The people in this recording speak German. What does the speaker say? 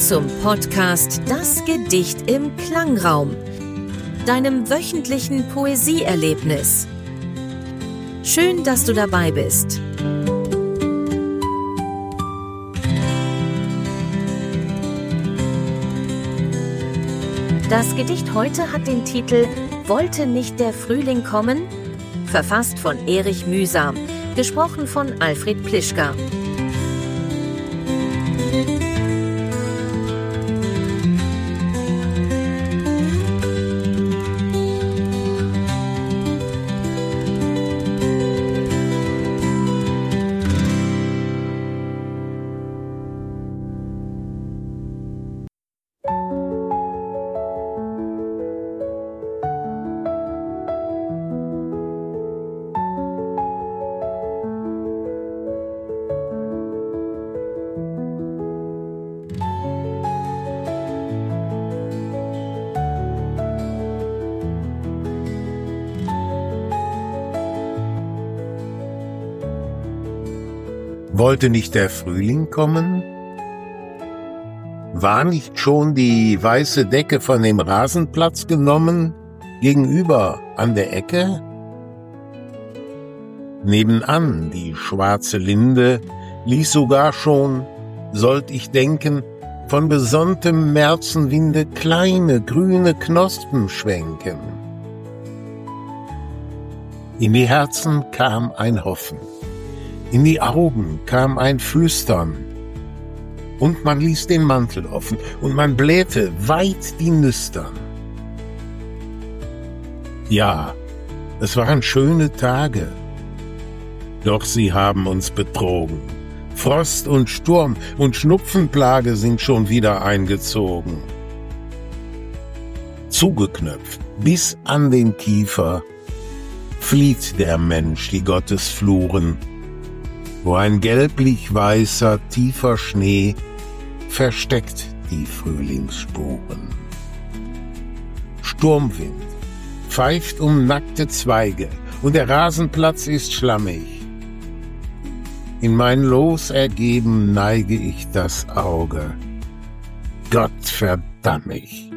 zum Podcast Das Gedicht im Klangraum, deinem wöchentlichen Poesieerlebnis. Schön, dass du dabei bist. Das Gedicht heute hat den Titel »Wollte nicht der Frühling kommen?«, verfasst von Erich Mühsam, gesprochen von Alfred Plischka. Wollte nicht der Frühling kommen? War nicht schon die weiße Decke von dem Rasenplatz genommen, gegenüber an der Ecke? Nebenan die schwarze Linde ließ sogar schon, sollt ich denken, von besonntem Märzenwinde kleine grüne Knospen schwenken. In die Herzen kam ein Hoffen. In die Augen kam ein Flüstern, und man ließ den Mantel offen, und man blähte weit die Nüstern. Ja, es waren schöne Tage, doch sie haben uns betrogen. Frost und Sturm und Schnupfenplage sind schon wieder eingezogen. Zugeknöpft bis an den Kiefer flieht der Mensch die Gottesfluren, wo ein gelblich-weißer, tiefer Schnee versteckt die Frühlingsspuren. Sturmwind pfeift um nackte Zweige und der Rasenplatz ist schlammig. In mein Los ergeben neige ich das Auge. Gott verdamm mich.